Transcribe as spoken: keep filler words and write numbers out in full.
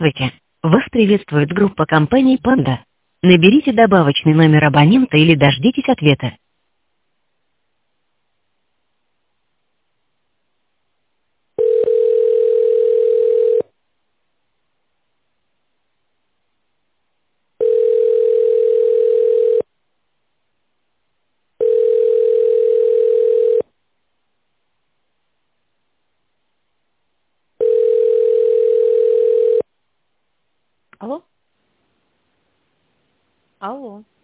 Здравствуйте. Вас приветствует группа компаний «Панда». Наберите добавочный номер абонента или дождитесь ответа. Алло? Алло.